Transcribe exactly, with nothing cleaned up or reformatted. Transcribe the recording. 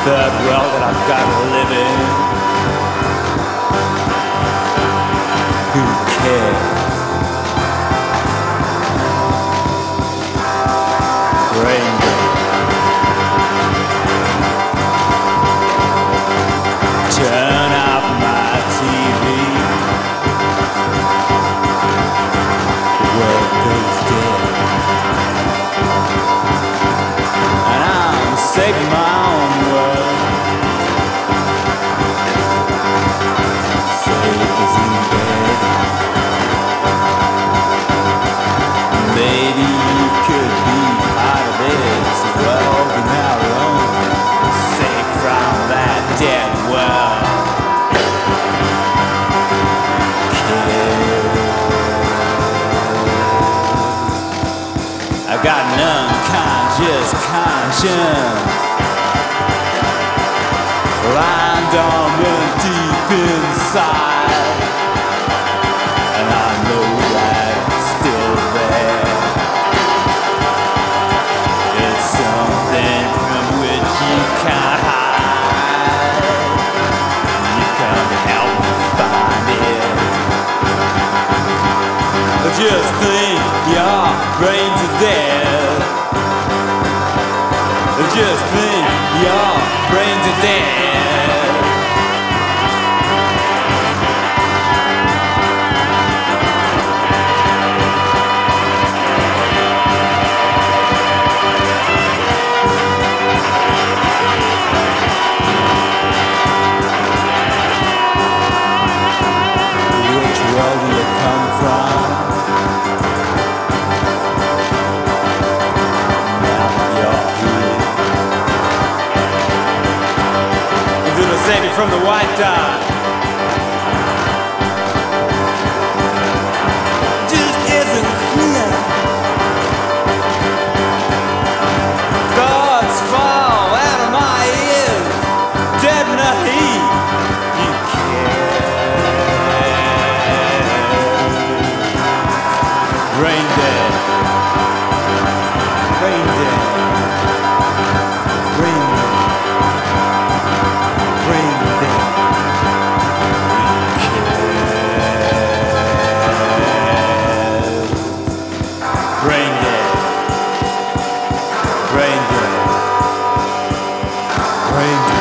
third world that I've got to live in. Who cares? Rainbow. Turn off my T V. The world goes dead, and I'm saving my own world. Safe as in bed. Maybe you could be part of this world in our own, safe from that dead world. I've got an unconscious conscience, lying dormant deep inside, and I know that it's still there. It's something from which you can't hide. You can't help me find it. But just think your brains are dead. Just think your brains are dead. Which world do you come from? Save you from the white dot. Just isn't clear. Thoughts fall out of my ears, dead in the heat. You care. Brain dead. Brain dead. Brain dead. Brain dead. Brain dead. Brain dead.